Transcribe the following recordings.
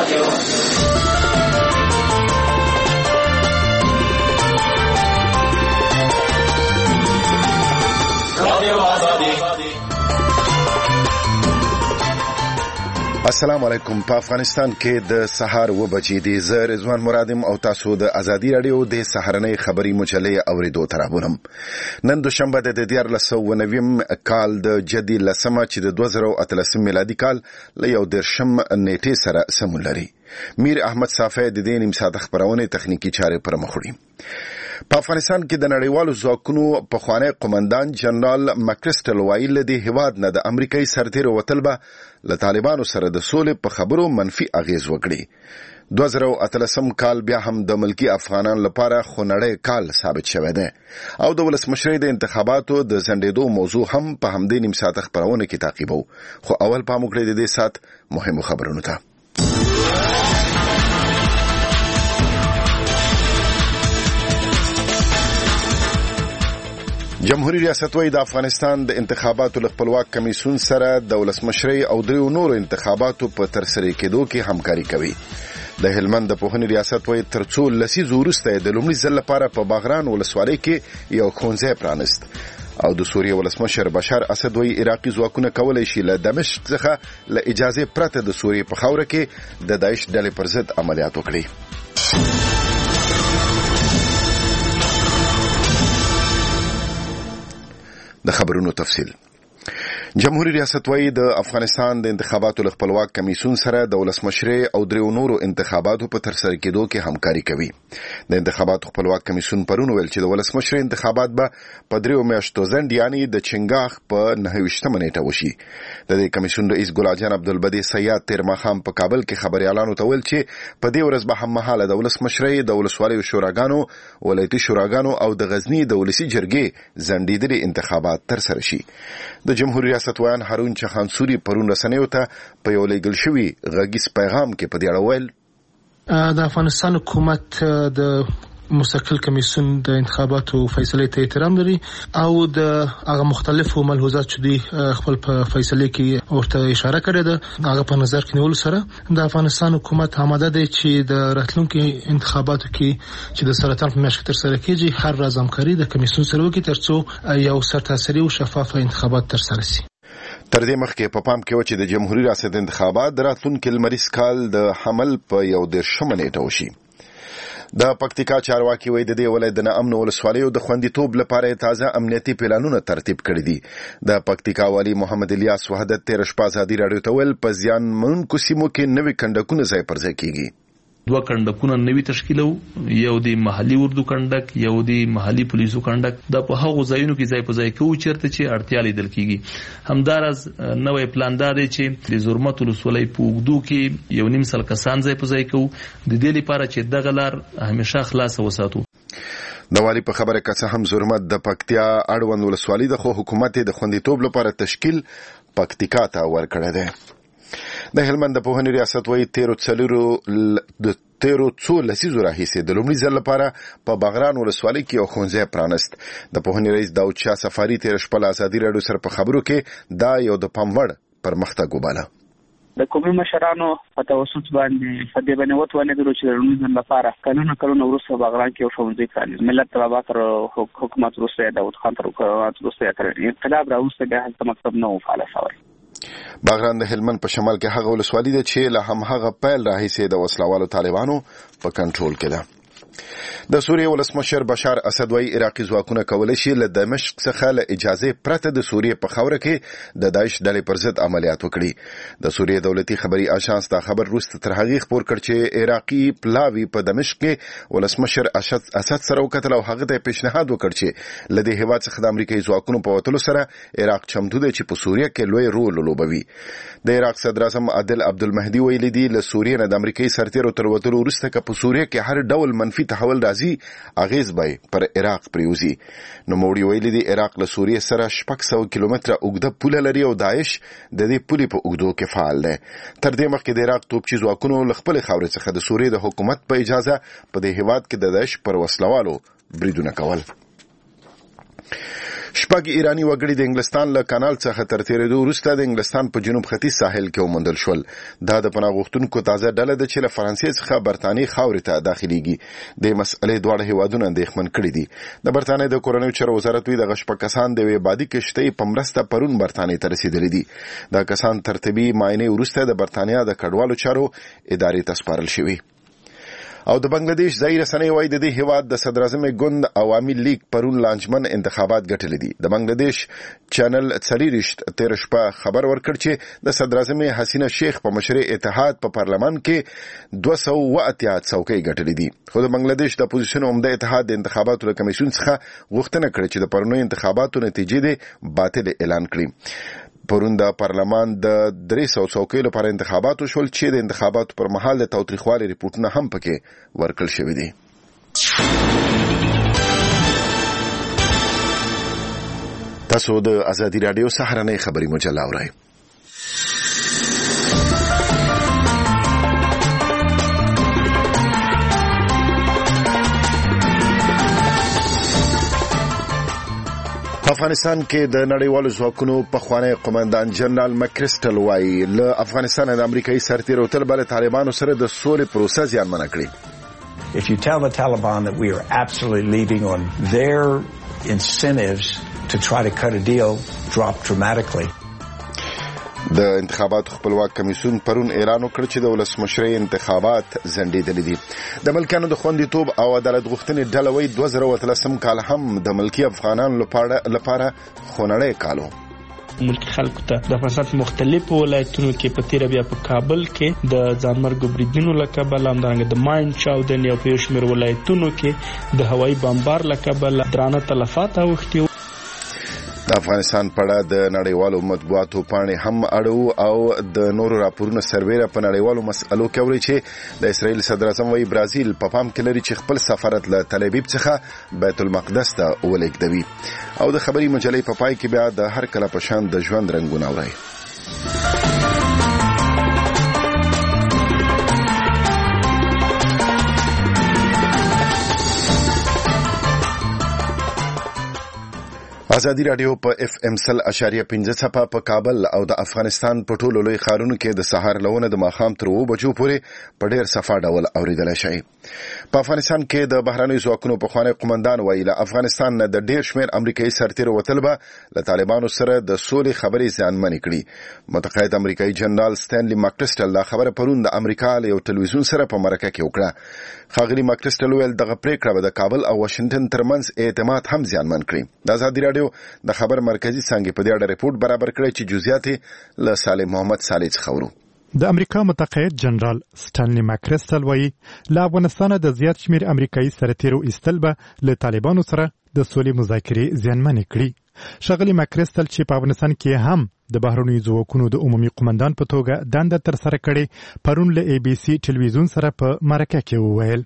السلام علیکم. په افغانستان کې د سهار 9 بجې دي. زه رضوان مرادم او تاسو د ازادي رادیو د سهارنۍ خبري مجلې اوریدو ترابونم. نن دوشنبه د 2019 کال د جدي لسمه چې د 2013 میلادي کال له 11 نیټې سره سمون لري. میر احمد صافی د دې نیم ساعت خبرونه تخنیکی چارې پر مخ وړي. په افغانستان کې د نړیوالو ځواکونو پخوانی قومندان جنرال مکرسټل وایي له دې هیواد نه د امریکایي سرتیرو وتل به له طالبانو سره د سولې په خبرو منفي اغیز وکړي. 2013 کال بیا هم د ملکی افغانان لپاره خونړی کال ثابت شوی دی او د ولسمشرۍ د انتخاباتو د ځنډېدو موضوع هم په همدې نیم ساعت خبرونه کې تعقیبو. خو اول پام وکړئ د دې سات مهمو خبرونو ته. جمهوریت ریاست وایي د افغانستان د انتخاباتو خپلواک کمیسیون سره د ولسمشرۍ او دریو نورو انتخاباتو په ترسره کېدو کې همکاري کوي. د هلمند د پوهنې ریاست وایي ترڅو لسیزو وروسته د لومړي ځل لپاره په باغران ولسوالۍ کې یو ښوونځی پرانست. او د سوریې ولسمشر بشار اسد وایي عراقي ځواکونه کولی شي له دمشق څخه له اجازې پرته د سوریې په خاوره کې د داعش ډلې پر ضد عملیات وکړي. د خبرونو تفصیل. جمهوریت ریاست وایي د افغانستان د انتخاباتو خپلواک کمیسیون سره د ولسمشرۍ او دریو نورو انتخاباتو په ترسره کېدو کې همکاري کوي. د انتخاباتو خپلواک کمیسیون پرون ویل چې د ولسمشرۍ انتخابات به په دریو میاشتو ځنډ یعنی د چنګاښ په 29 نیټه وشي. د دې کمیسیون رئیس ګلاجان عبدالبدی سیاد تیر ماښام په کابل کې خبريالانو ته ویل چې په دې ورځ به هم مهاله د ولسمشرۍ د ولسوالیو شوراګانو ولایتي شوراګانو او د غزنی د ولسی جرګې ځنډېدلي انتخابات ترسره شي. د جمهوریت ریاست ویان هارون چخانسوري پرون رسنیو ته په یو لیږل شوي غږیز پیغام کې په دې اړه ویل د افغانستان حکومت د مستقل کمیسیون د انتخاباتو فیصله ته احترام لري او د هغه مختلفو ملحوظات چې دی خپل په فیصله کې ورته اشاره کړې ده هغه په نظر کې نیول سره د افغانستان حکومت آماده دی چې د راتلونکو انتخاباتو کې چې د سرطان په میاشت تر سره کېږي هر راز همکاري د کمیسیون سره وکړي ترڅو یو سرتاسري او شفاف انتخابات تر سره شي. تر دې مخکې په پام کې و چې د جمهوریت ریاست انتخابات د راتلونکي لمریز کال د حمل په 11 نیټه وشي. د پکتیکا چارواکي وایي د دې ولایت د ناامن ولسوالیو د خوندیتوب لپاره تازه امنیتي پلانونه ترتیب کړي دي. د پکتیکا والی محمد الیاس وحدت تیر شپه ازادي رادیو ته ویل په زیانمنونکو سیمو کې نوي کندکونه ځای پر ځای کیږي. 2 کندکونه نوي تشکیلو، یو د محلي اردو کندک، یو د محلي پولیسو کندک. د په هغو ځایونو کې ځای په ځای کوو چیرته چې اړتیا لیدل کیږي. همدارز نوې پلان دا دی چې د زرمت ولسوالۍ په اوږدو کې یو نیم سل کسان ځای په ځای کوو د دې لپاره چې دغه لار همیشه خلاصه وساتو. د والی په خبره که هم زرمت د پکتیا اړوند ولسوالۍ د خو حکومت د خوندیتوب لپاره تشکیل پکتیکا ته ورکړی دی. د هلمند د پوهنې ریاست وایي تیرو څو لسیزو راهیسې د لومړي ځل لپاره په باغران ولسوالۍ کې یو ښوونځی پرانست. د پوهنې رئیس داود شاه سفاري تیر شپه له ازادي رادیو سره په خبرو کې دا یو د پام وړ پرمختګ وباله. د قومي مشرانو په توسط باندې په دې باندې وتوانه درو چې د لومړي ځل لپاره کلونه وروسته باغران کې یو ښوونځی پرانست. ملت طلبه تر حکومت وروسته داود خان تر حکومت وروسته تر انقلاب راوسته بیا هلته مکتب نه و فعال شوی. باغران د هلمند په شمال کې هغه ولسوالۍ ده چې له هماغه پیل راهیسې د وسلوالو طالبانو په کنټرول کې ده. د سوریې ولسمشر بشار اسد وایي عراقي ځواکونه کولی شي له دمشق څخه له اجازې پرته د سوریې په خاوره کې د داعش ډلې پر ضد عملیات وکړي. د سوریې دولتي خبري آژانس دا خبر وروسته تر هغې خپور کړ چې عراقي پلاوي په دمشق کې ولسمشر اسد سره وکتل او هغه ته پیشنهاد وکړ چې له دې هېواد څخه د امریکایي ځواکونو په وتلو سره عراق چمتو دی چې په سوریه کې لوی رول ولوبوي. د عراق صدر اعظم عادل عبدالمهدي ویلي دي له سوریې نه د امریکایي سرتیرو تر وتلو وروسته که په سوریه کې هر ډول منفي تحول راځي اغیز به پر عراق پریوزي. نوموړي ویلي دي عراق له سوریې سره 600 کیلومتره اوږده پوله لري او داعش د دې پولې په اوږدو کې فعال دی. تر دې مخکې د عراق توپچي ځواکونو له خپلې خاورې څخه د سوریې د حکومت په اجازه په دې هېواد کې د داعش پر وسلوالو بریدونه کول. شپږ ایرانی وګړي د انګلستان له کانال څخه تر تیرېدو وروسته د انګلستان په جنوب ختیځ ساحل کې وموندل شول. دا د پناه غوښتونکو تازه ډله ده چې له فرانسې څخه برتانیې خاورې ته داخليږي. د مسئلې دواړه هیوادونه اندېښمن کړي دي. د برتانیې د کورنیو چارو وزارت وی د شپږ کسان د یوې بادي کشتۍ په مرسته پرون برتانیې ته رسیدلي دي. دا کسان ترتیبي معاینې وروسته د برتانیا د کډوالو چارو ادارې ته سپارل شوي. او د بنگلاديش ځای رسنۍ وايي د دې هیواد د صدر اعظم ګوند عوامي لیگ پرون لانجمن انتخابات ګټلې دي. د بنگلاديش چینل څلورشت تیر شپه خبر ورکړ چې د صدر اعظم حسینه شیخ په مشرۍ اتحاد په پارلمان کې 280 څوکۍ ګټلې دي. خو د بنگلاديش د اپوزیشن عمده اتحاد د انتخاباتو له کمیسیون څخه غوښتنه کړې چې د پرونی انتخاباتو نتیجې دې باطل اعلان کړي. پرون د پارلمان د 300 څوکۍ لپاره انتخابات وشول چې د انتخاباتو پر مهال د تاوتریخوالي ریپورتونه هم پکې ورکړل شوي دي. تاسو د ازادي رادیو سهارنۍ خبري مجله اورئ. افغانستان کې د نړیوالو ځواکونو پخوانی قومندان جنرال مکریسټل وایي له افغانستان د امریکایي سرتیرو بل طالبانو سره د سولې پروسه زیانمنه کړي. If you tell the Taliban that we are absolutely leaving on their incentives to try to cut a deal drop dramatically. د انتخاباتو خپلواک کمیسیون پرون اعلان وکړ چې د ولسمشرۍ انتخابات ځنډېدلي دي. د ملکیانو د خوندیتوب او عدالت غوښتنې ډله وایي 2013 کال هم د ملکي افغانانو لپاره خونړی کال و. ملکی خلکو ته د افغانستان مختلفو ولایتونو کې په تیر بیا په کابل کې د ځانمرګو بریدونو له کبله همدارنګه د ماین چاودنې او په یو شمېر ولایتونو کې د هوایي بمبار له کبله درانه تلفات اوښتي. د افغانستان په اړه د نړیوالو مطبوعاتو پاڼې هم اړو او د نورو راپورونو سربیره په نړیوالو مسئلو کې اوري چې د اسرائیل صدر اعظم وايي برازیل په پام کې لري چې خپل سفارت له تل ابیب څخه بیت المقدس ته ولېږدوي. او د خبري مجلې په پای کې بیا د هر کله په شان د ژوند رنګونه اوري. ازادي رادیو په اف ام 100.5 صفه په کابل او د افغانستان په ټولو لوی ښارونو کې د سهار لونه د ماښام تر 2 بجو پورې په ډېر صفه ډول اوریدل شي. په افغانستان کې د بهرنیو ځواکونو پخوانی قومندان وایي له افغانستان نه د ډېر شمېر امریکایي سرتیرو وتل به له طالبانو سره د سولې خبرې ځانمنې کړي. متقاعد امریکایي جنرال ستانلي ماکریسټل دا خبره پرون د امریکا له یو ټلویزیون سره په مرکه کې وکړه. ښاغلي ماکریسټل ویل دغه پریکړه به د کابل او واشنگټن ترمنځ اعتماد هم زیانمن کړي. د ازادي رادیو د خبر مرکزی څنګه په دې اړه ریپورت برابر کړی چې جزئیات له صالح محمد صالح څخه ورو. د امریکا متقاعد جنرال ستانلي ماکریسټل وایي له افغانستان د زیات شمیر امریکایي سرتیرو ایستل به له طالبانو سره د سولې مذاکرې زیانمنې کړي. ښاغلي ماکریسټل چې په افغانستان کې هم د بهرنیو ځواکونو د عمومي قومندان په توګه دنده ترسره کړې پرون له ای بي سي ټلویزیون سره په مرکه کې وویل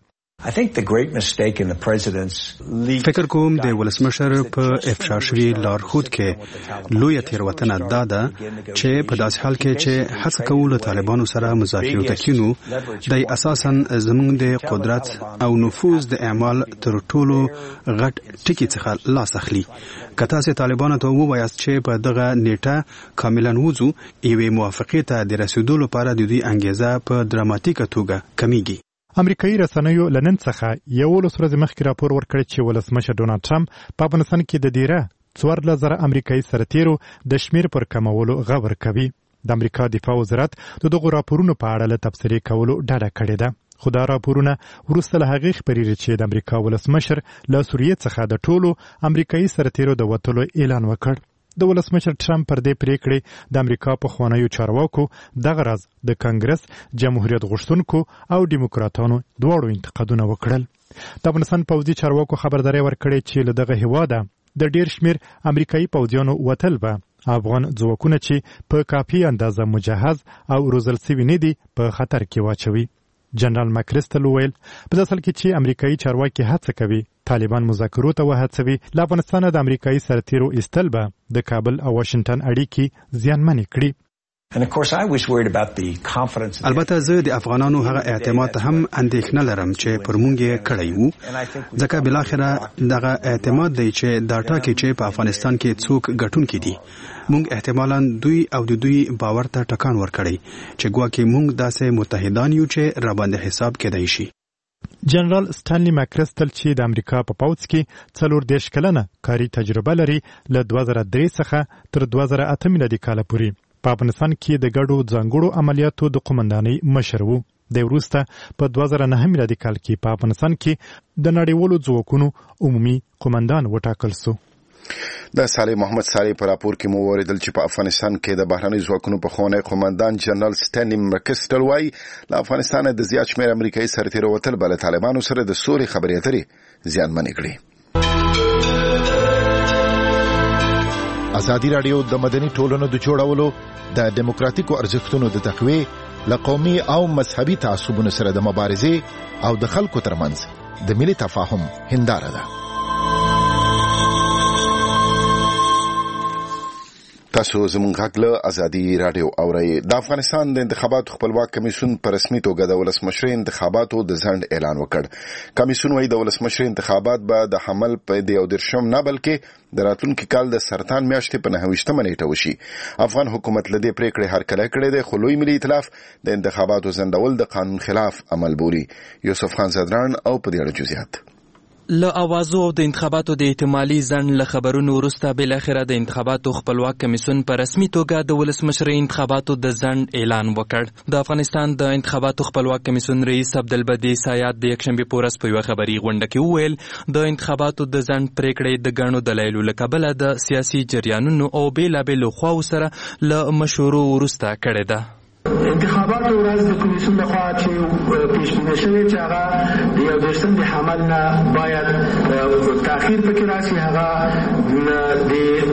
فکر کوم د ولسمشر په افشا شوي لارښود کې لویه تېروتنه دا ده چې په داسې حال کې چې هڅه کوو له طالبانو سره مذاکرو ته کینو د اساساً زموږ د قدرت او نفوذ د اعمال تر ټولو غټ ټکی څخه لاس اخلي. که تاسې طالبانو ته ووایاست چې په دغه نیټه کاملا وځو یوې موافقې ته د رسیدو لپاره د دوی انګیزه په دراماتیکه توګه کمیږي. امریکایي رسنیو لنن څخه 11 ورځې مخکې راپور ورکړ چې ولسمشر ډونالد ټرمپ په افغانستان کې د ډیره 14,000 امریکایي سرتیرو د شمیر پر کمولو غور کوي. د امریکا دفاع وزارت د دغو راپورونو په اړه له تبصرې کولو ډډه کړې ده. خو دا راپورونه وروسته له هغې خپرېږي چې د امریکا ولسمشر له سوریې څخه د ټولو امریکایي سرتیرو د وتلو اعلان وکړ. د ولسمشر ټرمپ پر دې پریکړې د امریکا پخوانیو چارواکو دغه راز د کانګرس جمهوریت غوښتونکو او دیموکراتانو دواړو انتقادونه وکړل. د افغانستان پوځي چارواکو خبرداری ورکړې چې له دغه هیواده د ډېر شمیر امریکایي پوځیانو وتل به افغان ځواکونه چې په کافي اندازه مجهز او روزل سوي نه دي په خطر کې واچوي. جنرال ماکریسټل ویل په اصل کې چې امریکایي چارواکي هڅه کوي طالبان مذاکرو ته وهڅوي له افغانستان د امریکایي سرتیرو ایستل به د کابل او واشنگټن اړیکې زیانمنې کړي. البته زه د افغانانو هغه اعتماد ته هم اندېښنه لرم چې پر مونږ یې کړی وو، ځکه بلاخره دغه اعتماد دی چې دا ټاکي چې په افغانستان کې څوک ګټونکي دي. مونږ احتمالاً دوی او د دوی باور ته ټکان ورکړی چې ګواکې مونږ داسې متحدان یو چې راباندې حساب کېدای شي. جنرال سټانلي ماکرستل چې د امریکا په پوځ کې 40 کلنه کاري تجربه لري، له 2003 څخه تر 2008 میلادي کال پورې په افغانستان کې د ګډو ځانګړو عملیاتو د قومندانۍ مشر و. د وروسته په 2009 میلادي کال کې په افغانستان کې د نړیوالو ځواکونو عمومي قومندان وټاکل شو. د صالح محمد صالح په راپور کې مو اوریدل چې په افغانستان کې د بهرنۍ ځواکونو په خونه قومندان جنرال سټانلي ماکرستل وايي له افغانستان د زیات شمېر امریکایي سرتیرو وتل بل طالبانو سره د سولې خبرې اترې زیانمنې کړې. ازادي راډیو د مدني ټولنو د جوړولو د دیموکراتیکو ارزښتونو د تقویې له قومي او مذهبي تعصبونو سره د مبارزې او د خلکو ترمنځ د ملي تفاهم هنداره ده. تاسو زموږ غږ له ازادي راډیو اورئ. د افغانستان د انتخاباتو خپلواک کمیسیون په رسمي توګه د ولسمشرۍ انتخاباتو د ځنډ اعلان وکړ. کمیسیون وايي د ولسمشرۍ انتخابات به د حمل په 19 نه بلکې د راتلونکي کال د سرطان میاشتې په 9 نیټه وشي. افغان حکومت له دې پریکړې هرکلی کړی دی، خو لوی ملي ائتلاف د انتخاباتو ځنډول د قانون خلاف عمل بولي. یوسف خان زدران او په دې اړه جزئیات. له اوازو او د انتخاباتو د احتمالي ځنډ له خبرونو وروسته بالاخره د انتخاباتو خپلواک کمیسیون په رسمي توګه د ولسمشرۍ انتخاباتو د ځنډ اعلان وکړ. د افغانستان د انتخاباتو خپلواک کمیسیون رئیس عبدالبدی سایاد د یکشنبې په ورځ په یوه خبري غونډه کې وویل د انتخاباتو د ځنډ پریکړې د ګڼو دلایلو له کبله د سیاسي جریانونو او بېلابېلو خواو سره له مشورو وروسته کړې ده. انتخابات ورځ د کمیسیون لخوا چې پیشبیني شوې چې هغه د 19 د حمل نه باید تاخیر پکې راشي، هغه د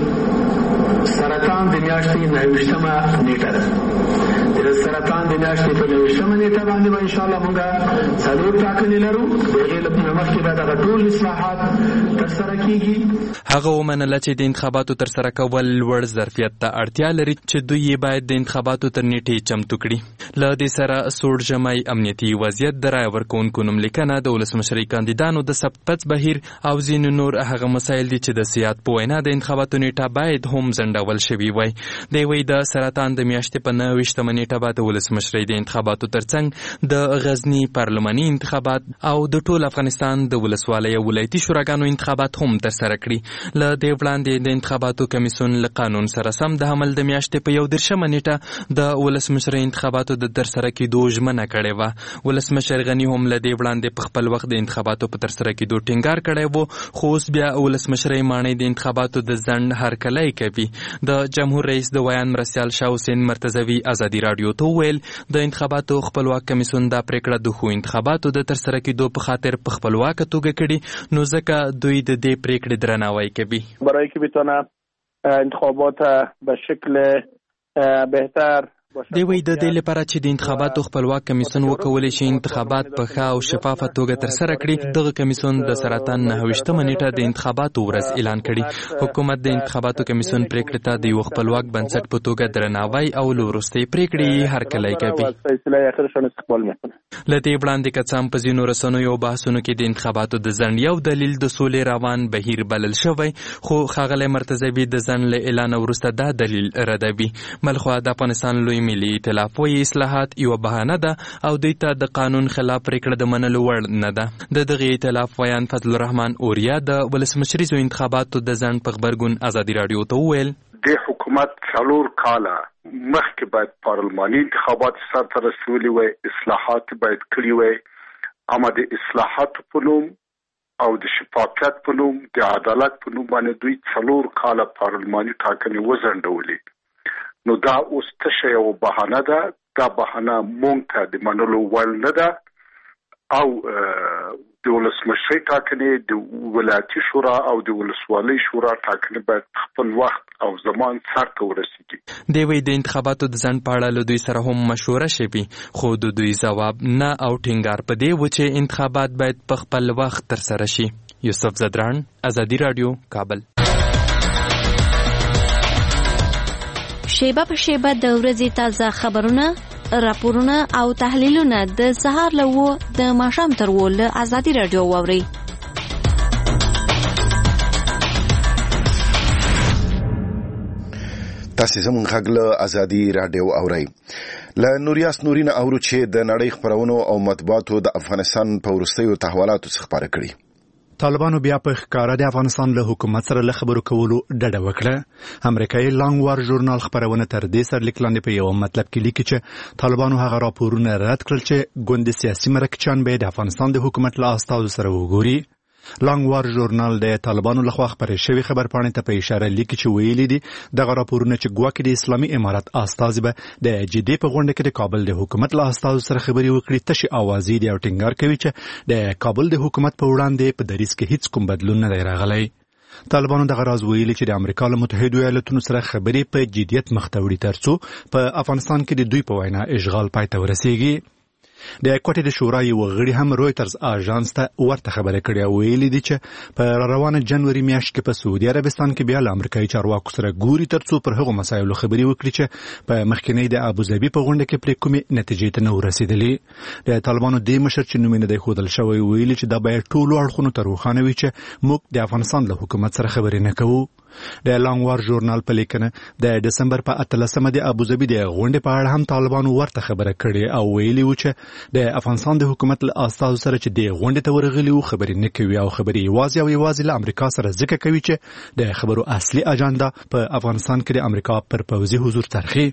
سرطان د میاشتې 29مه نیټه ده. د سرطان د میاشتې په 29مه نیټه باندې به ان شاء الله موږ څلور ټاکنې لرو. دغه لپاره مخکې به دغه ټول اصلاحات ترسره کیږي. هغه ومنله چې د انتخاباتو ترسره کول لوړ ظرفیت ته اړتیا لري چې دوی یې باید د انتخاباتو تر نیټې چمتو کړي. له دې سره سوړ ژمی امنیتي وضعیت، د رایې ورکوونکو نوملیکنه، د ولسمشرۍ کاندیدانو د ثبت بهیر او ځینې نور هغه مسایل دي چې د سیاد په وینا د انتخاباتو نیټه باید هم ځنډول شوې وای. دی وایي د سرطان د میاشتې په 29مه نیټه به د ولسمشرۍ د انتخاباتو ترڅنګ د غزني پارلماني انتخابات او د ټول افغانستان د ولسوالۍ او ولایتي شوراګانو انتخابات هم ترسره کړي. له دې وړاندې د انتخاباتو کمیسیون له قانون سره سم د حمل د میاشتې په 19مه نیټه د ولسمشرۍ انتخاباتو د ترسره کېدو ژمنه کړې وه. ولسمشر غني هم له دې وړاندې په خپل وخت د انتخاباتو په ترسره کېدو ټینګار کړی و، خو اوس بیا ولسمشرۍ ماڼۍ د انتخاباتو د ځنډ هرکلی کوي. د جمهور رئیس د ویان مرستیال شاه حسین مرتضوي ازادي راډیو ته وویل د انتخاباتو خپلواک کمیسیون دا پریکړه د ښو انتخاباتو د ترسره کېدو په خاطر په خپلواکه توګه کړي، نو ځکه دوی د دې پریکړې درناوی کوي. برای که بتونه انتخابات به شکل بهتر دی وایي د دې لپاره چې د انتخاباتو خپلواک کمیسیون وکولی شي انتخابات په ښه او شفافه توګه ترسره کړي، دغه کمیسیون د سرطان 29مه نیټه د انتخاباتو ورځ اعلان کړي. حکومت د انتخاباتو کمیسیون پریکړې ته د یو خپلواک بنسټ په توګه درناوی او له وروستۍ پریکړې هرکلی کوي. له دې وړاندې که څه هم په ځینو رسنیو بحثونو کې د انتخاباتو د ځنډ یو دلیل د سولې روان بهیر بلل شوی، خو ښاغلی مرتضوي د ځنډ له اعلان وروسته دا دلیل ردوي. بلخوا د افغانستان لوی ملي ائتلاف وایي اصلاحات یوه بهانه ده او دوی ته د قانون خلاف پریکړه د منلو وړ نه ده. د دغه ائتلاف ویان فضل الرحمن اوریا د ولسمشریزو انتخاباتو د ځنډ په غبرګون ازادي راډیو ته وویل د حکومت 4 کاله مخکې باید پارلماني انتخابات سرته رسولي وای، اصلاحات باید کړي وای، اما د اصلاحاتو په نوم او د شفافیت په نوم د عدالت په نوم باندې دوی 4 کاله پارلماني ټاکنې وځنډولې. نو دا اوس تشه یو بهانه ده، دا بهانه مونږ ته د منلو وړ نه ده او د ولسمشرۍ ټاکنې، د ولایتي شورا او د ولسوالۍ شورا ټاکنې باید خپل وخت او زمان سرته ورسیږي. دی وایي د انتخاباتو د ځنډ په اړه له دوی سره هم مشوره شوي، خو د دوی ځواب نه او ټینګار په دې و چې انتخابات باید په خپل وخت ترسره شي. یوسف زدران، ازادي راډیو، کابل. شیبه په شیبه د ورځې تازه خبرونه، راپورونه او تحلیلونه د سهار له 9 د ماښام تر 10 له ازادي رادیو واورئ. تاسو زموږ غږ له ازادي رادیو اورئ. له نوریاس نورینه اورو چې د نړۍ خبرونو او مطبوعاتو د افغانستان په وروستیو تحولاتو څخه خبره کړي. طالبانو بیا په ښکاره د افغانستان له حکومت سره له خبرو کولو ډډه وکړه. امریکایي لانګ وار ژورنال خبرونه تر دې سرلیک لاندې په یو مطلب کې لیکي چې طالبانو هغه راپورونه رد کړل چې ګوند سیاسي مرکچیان به د افغانستان د حکومت له استازو سره وګوري. لانګ وار ژورنال د طالبانو لخوا خبرې شوی خبرپاڼې ته په اشاره لیکي چې ویلي دي دغه راپورونه چې ګواکې د اسلامي امارات استازي به د جدي په غونډه کې د کابل د حکومت له استازو سره خبرې وکړي تشي اوازې دي او ټینګار کوي چې د کابل د حکومت په وړاندې په دریځ کې هیڅ کوم بدلون نه دی راغلی. طالبانو دغه راز ویلي چې د امریکا له متحده ایالاتونو سره خبرې په جدیت مخ ته وړي ترڅو په افغانستان کې د دوی په وینا اشغال پای ته ورسیږي. د کوټې د شورا یو غړي هم رويټرز اژانس ته ورته خبره کړې او ویلي دي چې په روانه جنوري میاشت کې په سعودي عربستان کې بیا له امریکایي چارواکو سره ګوري ترڅو پر هغو مسایلو خبرې وکړي چې په مخکینی د ابوظبي په غونډه کې پرې کومې نتیجې ته نه ورسېدلې. د طالبانو د مشر چې نوم یې نه دی ښودل شوی ویلي چې دا باید ټولو اړخونو ته روښانه وي چې موږ د افغانستان له حکومت سره خبرې نه کوو. د لانګ وار ژورنال په لیکنه د دسمبر په 18مه د ابوظبي د غونډې په اړه هم طالبانو ورته خبره کړې او ویلي و چې د افغانستان د حکومت له استازو سره چې د غونډې ته ورغلي وو خبرې نه کوي او خبرې یوازې له امریکا سره ځکه کوي چې د خبرو اصلي اجنډا په افغانستان کې د امریکا پر پوځي حضور ترخی.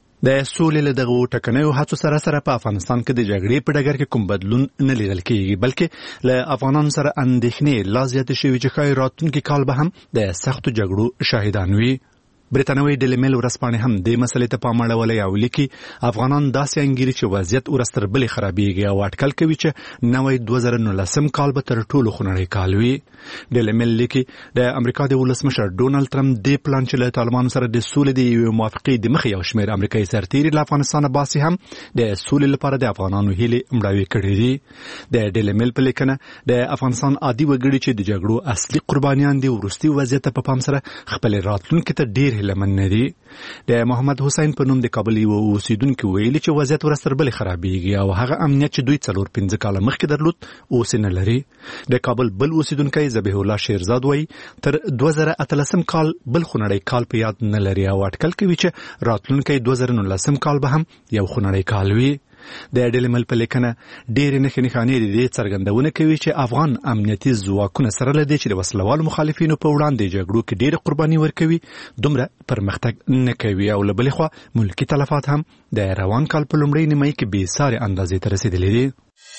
د سولې له دغه ټکنیو هڅو سره په افغانستان کې د جګړې په ډګر کې کوم بدلون نه لیدل کېږي بلکې له افغانانو سره اندېښنې لا زیاتې شوي چې ښایي راتلونکي کال به هم د سختو جګړو شاهدان وي. برتانوي ډیلی میل ورځپاڼې هم دې مسلې ته پام اړولی او لیکي افغانان داسې انګیري چې وضعیت ورځ تر بلې خرابېږي او اټکل کوي چې نوی 2019 کال به تر ټولو خونړی کال وي. ډیلی میل لیکي د امریکا د ولسمشر ډونالډ ټرمپ دې پلان چې له طالبانو سره د سولې د یوې موافقې د مخې یو شمېر امریکایي سرتیري له افغانستانه باسي هم د سولې لپاره د افغانانو هیلې مړاوې کړې دي. د ډیلی میل په لیکنه د افغانستان عادي وګړي چې د جګړو اصلي قربانیان دي وروستي وضعیت په پام سره خپل راتلونکي ته ډیر هیلهمن نه دي. د محمد حسین په نوم د کابل یو اوسیدونکو ویلي چې وضعیت ورځ تر بلې خرابېږي او هغه امنیت چې دوی 4-5 کاله مخکې درلود اوس نه لري. د کابل بل اوسیدونکی ذبیح الله شیرزاد وایي تر 2018 کال بل خونړی کال په یاد نه لري او اټکل کوي چې راتلونکی 2019 کال به هم یو خونړی کال وي. د ډیلی میل په لیکنه ډېرې نښې نښانې د دې څرګندونه کوي چې افغان امنیتي ځواکونه سره له دې چې د وسلوالو مخالفینو په وړاندې جګړو کې ډېرې قرباني ورکوي دومره پرمختګ نه کوي او له بلې خوا ملکي تلفات هم د روان کال په لومړۍ نیمایي کې بېسارې اندازې ته رسېدلي دي.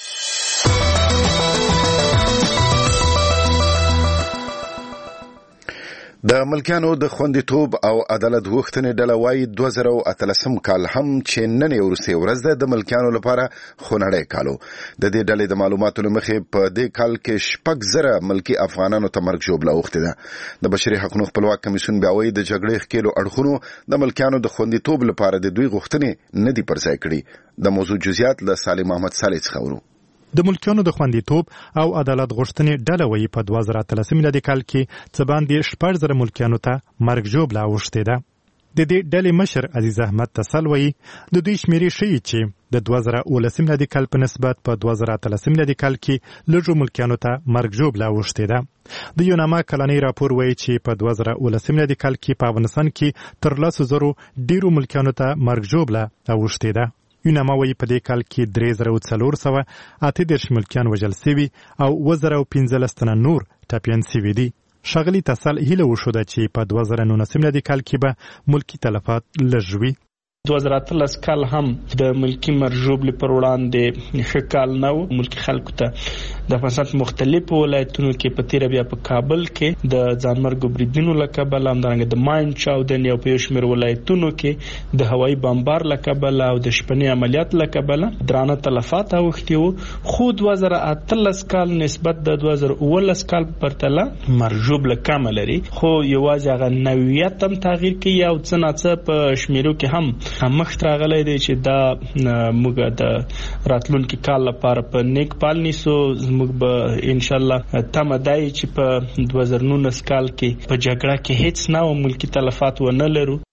د ملکیانو د خوندیتوب او عدالت غوښتنې ډله وايي 2018 کال هم چې نن یې وروستۍ ورځ ده د ملکیانو لپاره خونړی کال و. د دې ډلې د معلوماتو له مخې په دې کال کې 6,000 ملکي افغانانو ته مرګ ژوبله اوښتې ده. د بشري حقوقو خپلواک کمیسیون بیا وايي د جګړې ښکېلو اړخونو د ملکیانو د خوندیتوب لپاره د دوی غوښتنې نه دي پرځای کړي. د موضوع جزئیات له سالم احمد صالح څخه اورو. د ملکیانو د خوندیتوب او عدالت غوښتنې ډله وایي په 2013 میلادي کال کې څه باندې 14,000 ملکیانو ته مرګ ژوبله اوښتې ده. د دې ډلې مشر عزیز احمد تسل وایي د دوی شمیرې ښیي چې د 2019 میلادي کال په نسبت په 2013 میلادي کال کې لږو ملکیانو ته مرګ ژوبله اوښتې ده. د یوناما کلنی راپور وایي چې په 2019 میلادي کال کې په افغانستان کې تر 10,000 ډیرو ملکیانو ته مرګ ژوبله اوښتې ده. یوناما وایي په دې کال کې 3,438 ملکیان وژل شوي او 2,015 تنه نور ټپیان شوي دي. ښاغلي تسل هیله وښوده چې په 2019 میلادي کال کې به ملکي تلفات لږ وي. 2013 کال هم د ملکی مرجوبلې پر وړاندې ښه کال نه و. ملکی خلکو ته د افغانستان مختلفو ولایتونو کې په تیره بیا په کابل کې د ځانمرګو بریدونو له کبله همدارنګه د ماین چاودنې او په یو شمېر ولایتونو کې د هوایي بمبار له کبله او د شپنې عملیات له کبله درانه تلفات اوښتي وو. خو 2018 کال نسبت د 2019 کال په پرتله مرجوبله کمه لري، خو یوازې هغه نوعیت هم تغییر کوي او څه ناڅه په شمیرو کې هم مخ راغلی دی چې دا موږ د راتلونکي کال لپاره په نیک پال نیسو. موږ به ان شاء الله تمه دی چې په 2019 کال کې په جګړه کې هیڅ نوع ملکی تلفات ونه لرو.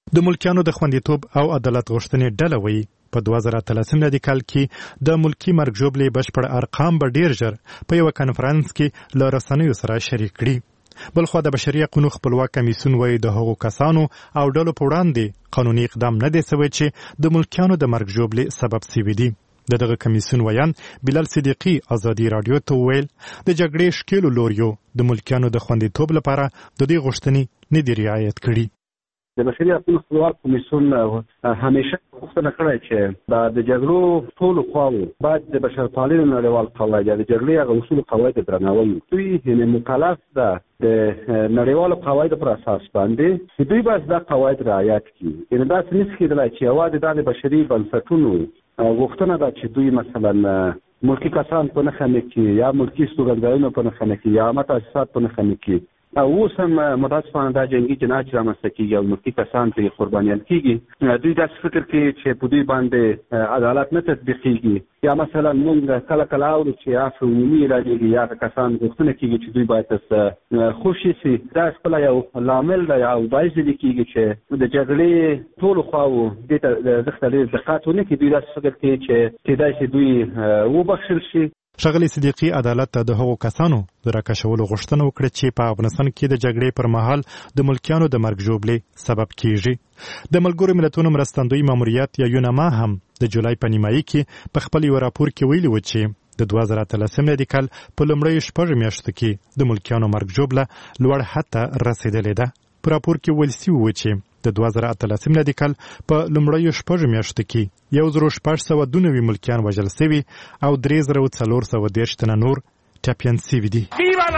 د ملکیانو د خوندیتوب او عدالت غوښتنې ډله وایي په 2013 کال کې د ملکی مرګ ژوبلې بشپړ ارقام به ډیر ژر په یو کانفرنس کې له رسنیو سره شریک کړي. بلخو د بشري حقوقو خپلواک کمیسیون وایي د هغو کسانو او ډلو په وړاندې قانوني اقدام نه دی سوی چې د ملکیانو د مرګ ژوبلې سبب سوي دي. دغه کمیسیون ویان بلال صدیقی ازادي رادیو ته ویل د جګړې شکیلو لوریو د ملکیانو د خوندیتوب لپاره د دې غوښتنې نه دی رعایت کړي. د بشري حقوقو خپلواک کمیسیون همیشه غوښتنه کړې چې د جګړو ټولو خواوو باید د بشرپالنې نړیوال قواعد د جګړې هغه اصول قواعد درناوی دوی یې مکلف ده د نړیوالو قواعدو پر اساس باندې چې دوی باید دا قواعد رعایت کړي. یعنې داسې نشي کېدلی چې یوازې د بشري بنسټونو غوښتنه ده چې دوی مثلا ملکی کسان په نښه نه کړي یا ملکی استوګنځایونه په نښه نه کړي یا عامه تاسیسات په نښه نه کړي. اوس هم متاسفانه دا جنګي جنایت رامنځته کېږي او ملکي کسان پرې قربانیان کېږي. دوی داسې فکر کوي چې په دوی باندې عدالت نه تطبیقېږي یا مثلا موږ کله کله اورو چې عفو عمومي اعلانېږي یا کسان غوښتنه کېږي چې دوی باید خوشي سي. دا خپله یو لامل دی او باعث دې کېږي چې د جګړې ټولو خواوو دې ته دغه ډېر دقت ونه کړي. دوی داسې فکر کوي چې کېدای شي دوی وبخښل شي. ښاغلي صدیقي عدالت ته د هغو کسانو د راکشولو غوښتنه وکړه چې په افغانستان کې د جګړې پر مهال د ملکیانو د مرګ ژوبلې سبب کیږي. د ملګرو ملتونو مرستندوی ماموریت یا یونما هم د جولای په نیمایي کې په خپل یو راپور کې ویلي و چې د 2013 کال په لومړیو 6 میاشتو کې د ملکیانو مرګ ژوبله لوړ حد ته رسېدلې ده. په راپور کې ویل شوي و چې د 2013 کال په لومړیو 6 میاشتو کې 1692 ملکیان وژل شوي او 3410 تنه نور ټپیان شوي دي.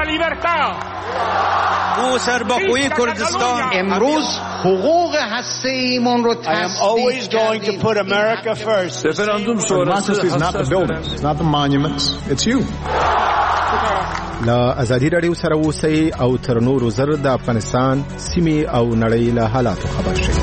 موسرباخوی کردستان امروز حقوق هسته‌ایمون رو تثبیت کردیم. رفراندوم شورای not the buildings, not the monuments, it's you. لا ازادي رادیو سره اوسئ او تر نورو زر د افغانستان سیمې او نړۍ له حالاتو خبر شئ.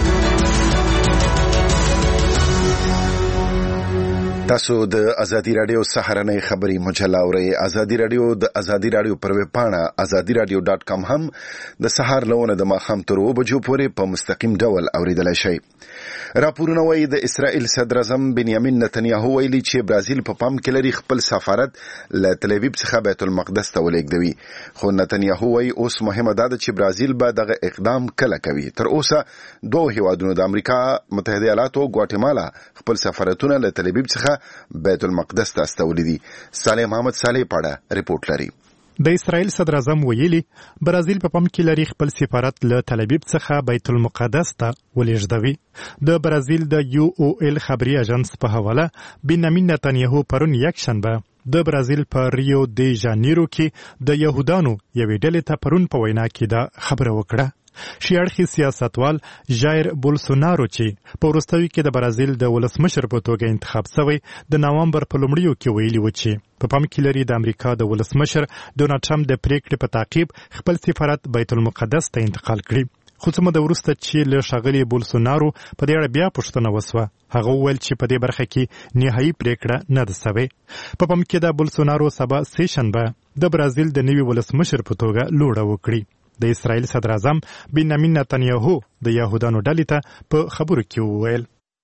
تاسو د ازادي رادیو سهارنۍ خبري مجله اورئ. ازادي رادیو د ازادي رادیو پر ویب پاڼه azadiradio.com هم د سهار لونه د ماښام تر 2 بجو پورې په مستقیم ډول اوریدلای شئ. راپورونه وايي د اسرائیل صدر اعظم بنیامین نتنیاهو ویلي چې برازیل په پام کې لري خپل سفارت له تل ابیب څخه بیت المقدس ته ولېږدوي. خو نتنیاهو وايي اوس مهمه ده چې برازیل به دغه اقدام کله کوي. تر اوسه دوه هیوادونو د امریکا متحده ایالاتو او ګواتیمالا خپل سفارتونه له تل ابیب څخه بیت المقدس ته استولي دي. صالح محمد صالح پاړه رپورټ لري. د اسرائیل صدر اعظم ویلي برازیل په پام کې لري خپل سفارت له تل ابیب څخه بیت المقدس ته ولېږدوي. د برازیل د UOL خبري اژانس په حواله بنیامین نتنیاهو پرون یکشنبه د برازیل په ریو دی جانیرو کې د يهودانو یوې ډلې ته پرون په وینا کې دا خبره وکړه. شیعړخي سیاستوال ژایر بولسونارو چې په وروستیو کې د برازیل د ولسمشر په توګه انتخاب شوی د نوامبر په لومړیو کې ویلي و چې په پام کې لري د امریکا د ولسمشر ډونالډ ټرمپ د پریکړې په تعقیب خپل سفارت بیت المقدس ته انتقال کړي. خو څه موده وروسته چې له ښاغلي بولسونارو په دې اړه بیا پوښتنه وسوه هغه وویل چې په دې برخه کې نهایي پریکړه نه ده سوې. په پام کې د بولسونارو سبا سه شنبه د برازیل د نوي ولسمشر په توګه لوړه وکړي. د اسرائیل صدر اعظم بنیامین نتنیاهو د یهودانو ډلې ته په خبرو کې وویل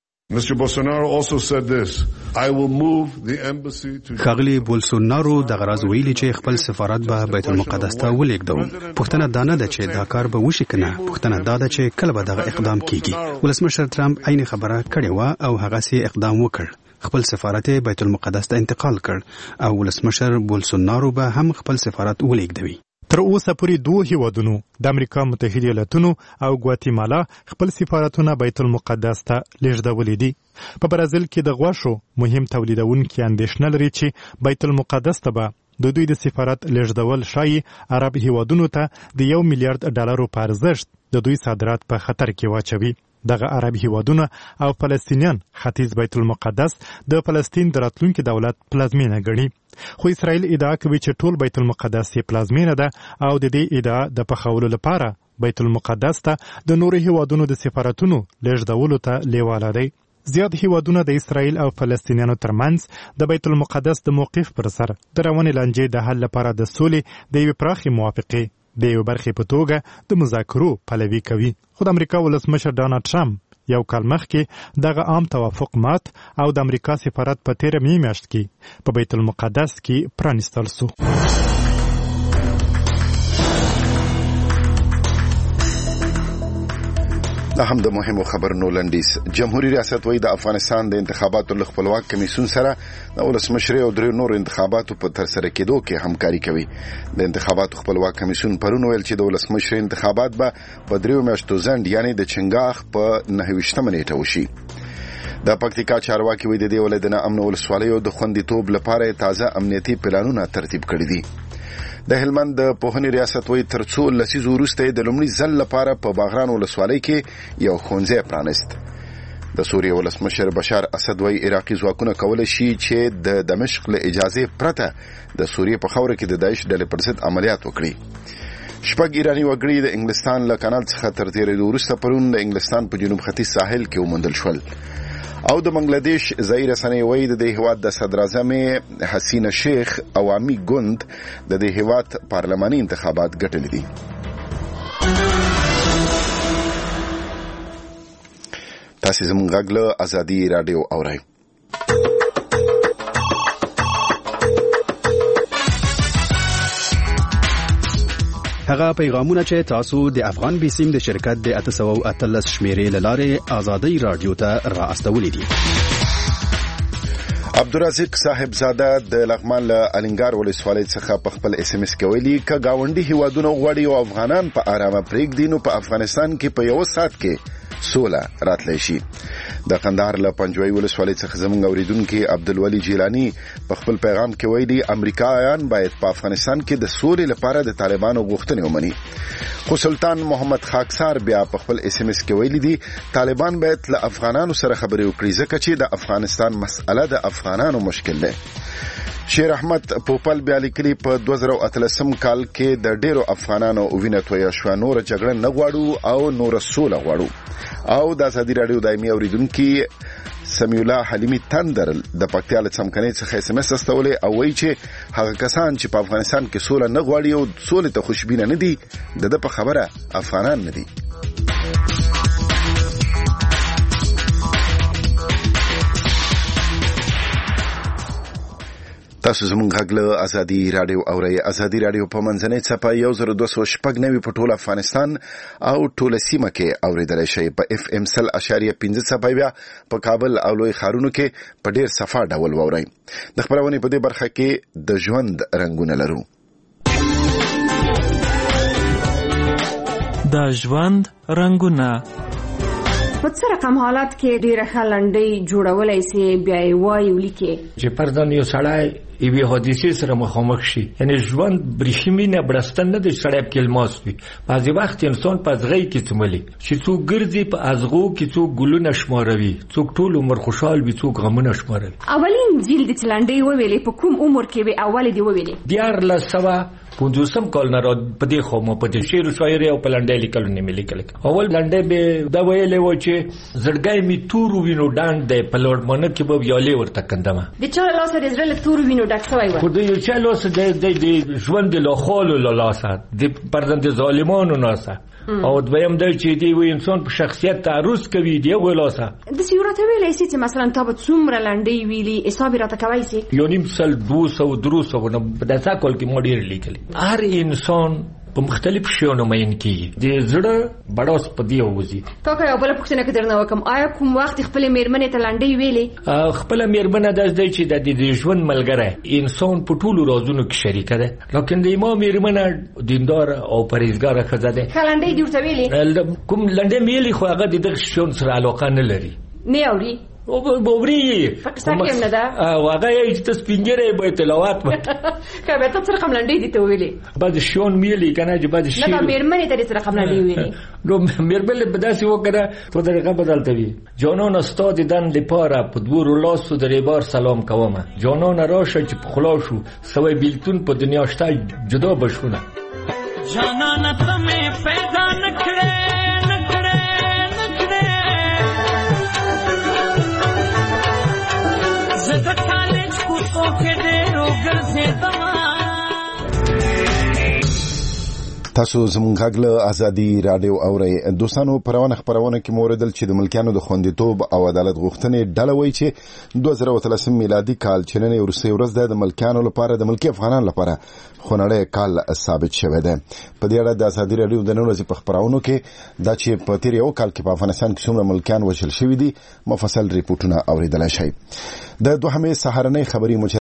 ښاغلي بولسونارو دغه راز ویلي چې خپل سفارت به بیت المقدس ته ولېږدوم. پوښتنه دا نه ده چې دا کار به وشي که نه، پوښتنه دا ده چې کله به دغه اقدام کیږي. ولسمشر ټرمپ عین خبره کړې وه او هغسې اقدام وکړ. خپل سفارت بیت المقدس ته انتقال کړ او ولسمشر بولسونارو به هم خپل سفارت ولېږدوي. تر اوسه پورې دوه هیوادونو د امریکا متحده ایالاتونو او ګواتیمالا خپل سفارتونه بیت المقدس ته لېږدولي دي. په برازیل کې د غوښو مهم تولیدونکي اندېښنه لري چې بیت المقدس ته به د دوی د سفارت لېږدول ښایي عرب هیوادونو ته د $1 میلیارډ په ارزښت د دوی صادرات په خطر کې واچوي. دغه عرب هیوادونه او فلسطینیان ختیځ بیت المقدس د فلسطین د راتلونکي دولت پلازمینه ګڼي. خو اسرائیل ادعا کوي چې ټول بیت المقدس یې پلازمینه ده او د دې ادعا د پخولو لپاره بیت المقدس ته د نورو هیوادونو د سفارتونو لېږدولو ته لیواله دی. زیات هیوادونه د اسرائیل او فلسطینیانو ترمنځ د بیت المقدس د موقف پر سر د روانې لانجې د حل لپاره د سولې د یوې پراخې موافقې د یو برخې په توګه د مذاکرو پلوي کوي. خو د امریکا ولسمشر ډانلډ ټرمپ یو کال مخکې دغه عام توافق مات او د امریکا سفارت په تیره میاشت کې په بیت المقدس کې پرانیستل شو. دا هم د مهمو خبرونو لنډیز. جمهوریت ریاست وایي د افغانستان د انتخاباتو له خپلواک کمیسیون سره د ولسمشر او درې نور انتخاباتو په ترسره کېدو کې همکاري کوي. د انتخاباتو خپلواک کمیسیون پرون ویل چې د ولسمشر انتخابات به په 3 میاشتو ځنډ یعنی د چنګاخ په 29 نیټه وشي. د پکتیکا چارواکي وایي د دې ولایت د امن ولسوالیو د خوندیتوب لپاره تازه امنیتي پلانونه ترتیب کړي دي. د هلمند د پوهنې ریاست وایي تر څو لسیزو وروسته د لومړي ځل لپاره په باغران ولسوالۍ کې یو ښوونځی پرانیست. د سوریې ولسمشر بشار اسد وایي عراقي ځواکونه کولی شي چې د دمشق له اجازې پرته د سوریې په خاوره کې د داعش ډلې پر ضد عملیات وکړي. 6 ایراني وګړي د انګلستان له کانال څخه تر تېرېدو وروسته پرون د انګلستان په جنوب ختیځ ساحل کې وموندل شول. او د بنگلاديش ځایي رسنۍ وایي د دې هیواد د صدراعظم حسینه شیخ عوامي ګوند د دې هیواد پارلماني انتخابات ګټلي دي. تاسو زموږ غږ له ازادي رادیو اورئ. هغه پیغامونه چې تاسو د افغان بیسیم د شرکت د 813 شمیرې لاره آزادي رادیو ته را استولې دي. عبدالرزاق صاحبزاده د لغمان له الینګار ولسوالۍ څخه په خپل اس ام اس کې ویلي ک گاونډي هیوادونو غواړي او افغانان په آرامه پرېږدي نو په افغانستان کې په یو سات کې سوله راتلی شي. د قندهار له پنجوي ولسوالۍ څخه زموږ اوریدونکو عبدالولي جیلانی په خپل پیغام کې ویلي امریکایان باید په افغانستان کې د سولې لپاره د طالبانو غوښتنې ومني. خو سلطان محمد خاکسار بیا په خپل اس ام اس کې ویلي دي طالبان باید له افغانانو سره خبرې وکړي ځکه چې د افغانستان مسأله د افغانانو مشکل ده. شیر احمد پوپل بیا لیکلي په 2013 کال کې د ډیرو افغانانو وینه تویه شوه نور جګړه نه غواړو او نور سوله غواړو. او د ازادي رادیو دایمي اوریدونکو سمیع الله حلیمی تندر د پکتیا له څمکنۍ څخه اس ام اس استولې او وایي چې هغه کسان چې په افغانستان کې سوله نه غواړي او سولې ته خوشبینه نه دي د په خبره افغانان نه دي. تاسو زموږ غږ له ازادي رادیو اورئ. ازادي رادیو په منځنۍ څپه 1296 په ټول افغانستان او ټول سیمه کې اوریدلای شئ. په اف ام 100.5 څپه په کابل او لوی ښارونو کې په ډیر صفا ډول واورئ. د خبرونه په دې برخه کې د ژوند رنگونه لرو. د ژوند رنگونه په څه رقم حالات کې ډیره خلنډي جوړولای سي بیا یې وایي ولیکي چې پردان یو سړی ایوی حادثه سره مخامخ شي یعنی ژوند برېښمینه برستن نه د سړی په کلماس وي. بعضی وخت انسان په ازغی کې څملي چې څوک ګرځي په ازغو کې څوک ګلونه شماروي څوک ټول عمر خوشحال وي څوک غمونه شماروي. اولین ځل د چلنډي وویلې په کوم عمر کې وي اول دی وویلې 15 کال نه را په دې خو مو په دې شعر او شاعري او پلنډې لیکل نه ملي کله اول لنډې به دا ویلې و چې زړګای می تور وینو ډاند دی په لوړمنه کې به یالې ورته کندمه د چا لاس دې زړه تور وینو ډک شوی و خو دې چا لاس دې ژوند له خالو لاس د پردند ظالمانو ناسه او دویم د چې دی و انسان په شخصیت تعرض کوي دی غلاسه د سیورته ویلې چې مثلا تاسو څومره لنډې ویلي حساب راته کوي سي یو نیم سل 200 نه د ځکه کې مودیر لیکل هر انسان په مختلف شیانو مین کیږي د زړه بڑاس په دی وځي. تا که یو بل پوښتنه کړنه وکم آیا کوم وخت خپل میرمنې ته لنډې ویلې خپل میرمنه د چې د ژوند ملګری انسان په ټولو رازونو کې شریک ده لکه د امام میرمنه دیندار او پرهیزګاره ښځه ده. لنډې دی ورته ویلې کوم لنډې میلي خو هغه د دغه شیان سره علاقه نه لري نه اوري او بوبري پاکستان کې نه ده او هغه یې چې سپینګره به تلاوت کبه ته څه رقم لنډې دي ته ویلې بعد شون میلي کنه چې بعد شي نه میرمنې ته څه رقم لنډې ویلې نو میرمنې په داسې وکړه تو درګه بدلته وی جانان استاد دن لپاره په دوه لاسو درې بار سلام کوم جانان راشه چې په خلاصو سوي بیلتون په دنیا شته جدا بشونه جانان ته مې پیدا نکړې تاسو زموږ غږ له ازادي رادیو اورئ. دوستانو پرونه خبرونه کې موردل چې د ملکیانو د خوندیتوب او عدالت غوښتنې ډله وایي چې 2013 میلادي کال چې نن وروستۍ ورځ د ملکیانو لپاره د ملکی افغانانو لپاره خونړی کال ثابت شوی دی. په دې اړه د ازادي رادیو د نن ورځې په خبرونو کې دا چې په تیر یو کال کې په افغانستان کې څومره ملکیان وژل شوي دي مفصل ریپورتونه اوریدلای شئ. د دوهمې سهارنۍ خبري